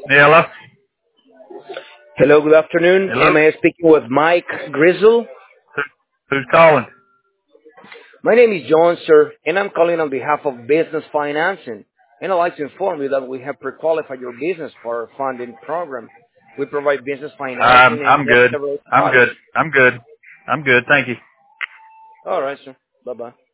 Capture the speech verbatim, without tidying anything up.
Yeah, hello? Hello, good afternoon. Hello? Am I speaking with Mike Grizzle? Who, who's calling? My name is John, sir, and I'm calling on behalf of Business Financing. And I'd like to inform you that we have pre-qualified your business for our funding program. We provide business financing Um, and I'm we have good. several I'm products. good. I'm good. I'm good. Thank you. All right, sir. Bye-bye.